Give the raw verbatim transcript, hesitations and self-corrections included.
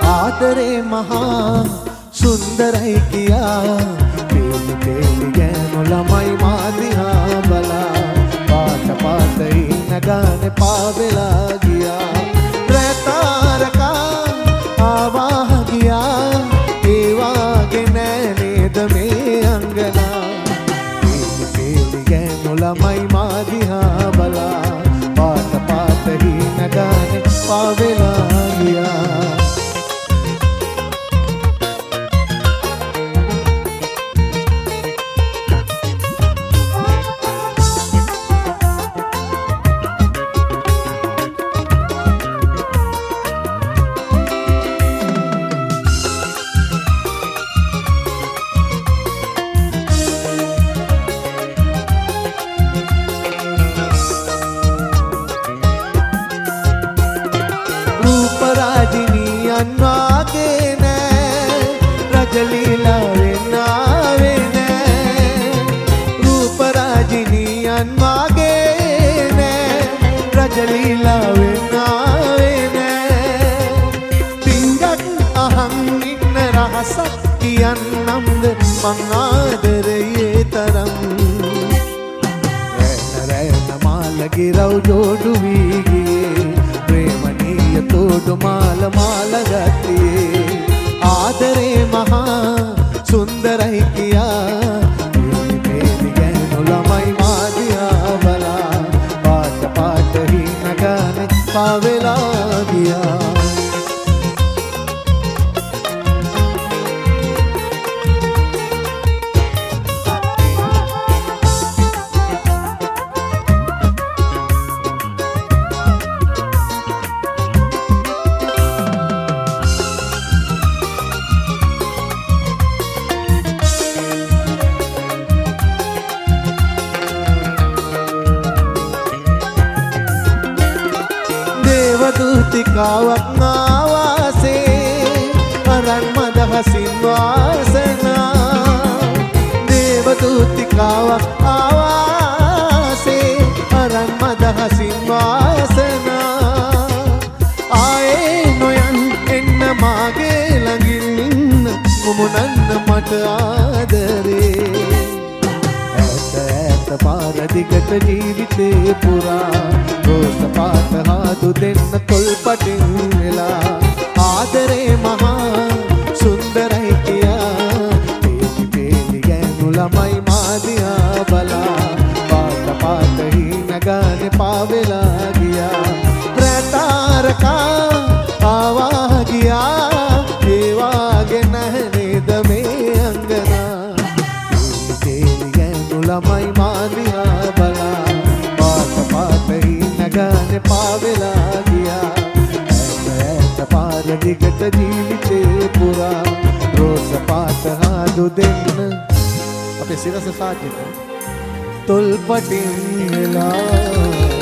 ආදරේ මහා සුන්දරයි කියා පේලි පේලි ගෑනු ළමයි මා දිහා බලා පාට පාට ඉන්න ගානේ පාවෙලා ගියා රැතාරකා ආවා ගියා ඒ වාගේ නෑ නේද මේ අංගනා පේලි පේලි ගෑනු ළමයි මා දිහා බලා පාට පාට ඉන්න ගානේ පාවෙලා ගියා කියන්නම්ද මං ආදරයේ තරම් රැන රැන මාලගේ රව් ජෝඩු වී ගියේ ප්‍රේමනීය තෝඩු මාල මාල ගතියේ ආදරේ මහා සුන්දරයි කියා පේලි පේලි ගෑනු ළමයි මා දිහා බලා පාට පාට හින ගානේ පාවෙලා ගියා දූතිකාවක් ආවාසේ අරන් මදහසින් වාසනා දේවදූතිකාවක් ආවාසේ අරන් මදහසින් වාසනා ආයේ නොයන් එන්න මාගේ ළඟින් ඉන්න මුමුණන්න මට ආදරේ ඈත ඈත පාර දිගට ජීවිතේ පුරා රෝස පාට හාදු දෙන්න තොල්පටින් වෙලා ආදරේ මහා සුන්දරයි කියා පේලි පේලි ගෑනු ළමයි මා දිහා බලා පාට පාට හින ගානේ පාවෙලා ගියා රැතාරකා ආවා ගියා ඒ වාගේ නැහැ නේද මේ අංගනා පේලි පේලි ගෑනු ළමයි මා දිහා බලා පාට පාට ගානේ පාවෙලා ගියා ඈත ඈත පාර දිගට ජීවිතේ පුරා රෝස පාට හාදු දෙන්න අපේ සිරස සාජිත තොල්පටින් වෙලා